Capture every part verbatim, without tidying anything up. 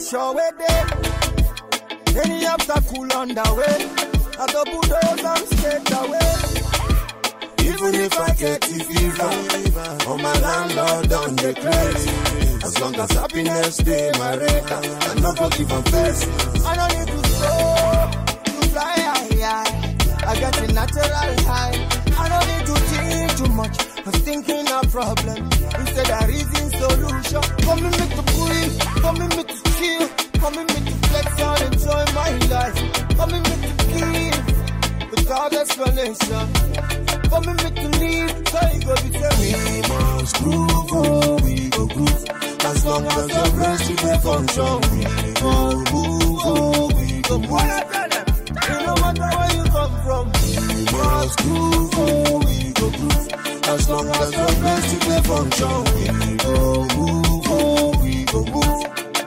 pressure way there. Any obstacle on the way, I go bulldoze and straight away. Even if I get the fever, oh my landlord on the crazy. As long as happiness stay my radar, I no go give a face. I don't need to stop to fly high, high. I got a natural high. I don't need to think too much. I'm thinking a problem instead of reason solution. Come in me to breathe, come in me to chill, come in me to flex and enjoy my life. Come in me to live without explanation. Come in me to live, so you go be tell me. We must groove, oh, we go groove. As long as the rest of the function, we go move, oh, we go move. No matter where you come from, we must groove, oh, we go groove. As long as the rest of the function, we go move, oh, we go move.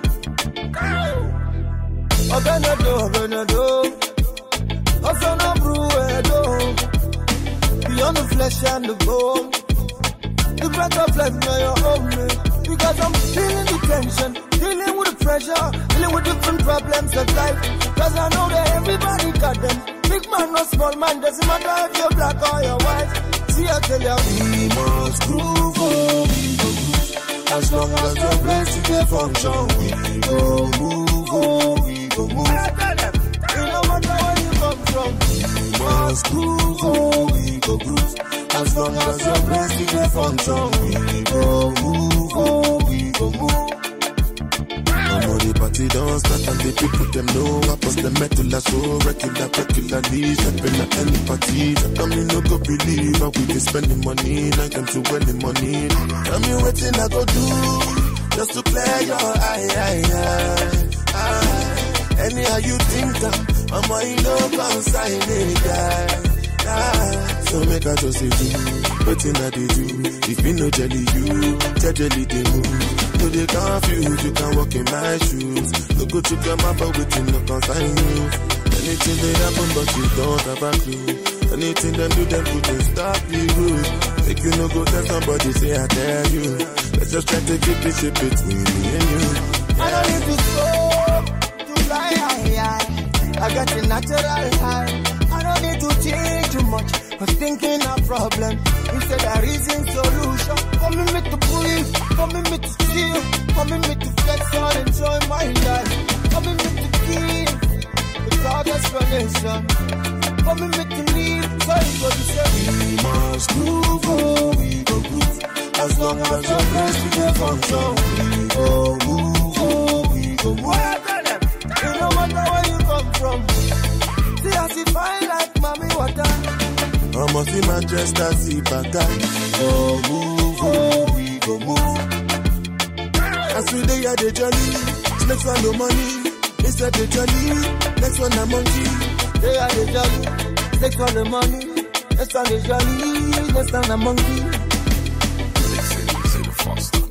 Obenado, Obenado, Osana Bruedo. Beyond the flesh and the bone, the breath of life now you're on me. Because I'm feeling the tension, dealing with the pressure, dealing with different problems of life. Cause I know that everybody got them. Big man or small man, doesn't matter if you're black or you're white. See, I tell you, we must groove, oh, we go groove. As long as the place to get function, we go move, oh, we go move. No matter where you come from, we must groove, oh, we go groove. As long as the place to get function, we go move, oh, we go move. Now the party don't start and the people them know I post the metal so regular, regularly stepping at any party. That come in no go believe how we be spending money like them to win the money. Tell me what thing I go do just to clear your eye, eye, eye, eye. Anyhow you think that I'm a no consign any guy. So make I just say do what in I do. If you know jelly you, jelly they move. No they confuse, you can walk in my shoes. No go to come up with you, no consign you. Anything they happen but you don't have a clue. Anything them do them couldn't stop you. Make you no go tell somebody say I tell you. Let's just try to keep it shit between me and you. I don't need to stop to fly high, high. I got a natural high. I don't need to change too much. I'm thinking a problem instead of reason solution. Come in me to breathe, come in me to chill, come in me to flex and enjoy my life. Come in me to give without explanation. Come in me to live, so you go to say we must groove, oh, we go groove. As long as the place to get function, we go move, oh, we go move. No matter where you come from, see as if I like mommy water. I'm a see Manchester, see Baka. Go move, oh, we go move. As we day at the journey, next one no money. Instead the journey, next one a monkey. Day at the journey, next one the money. Next one the journey, next one a monkey. They say, say the foster.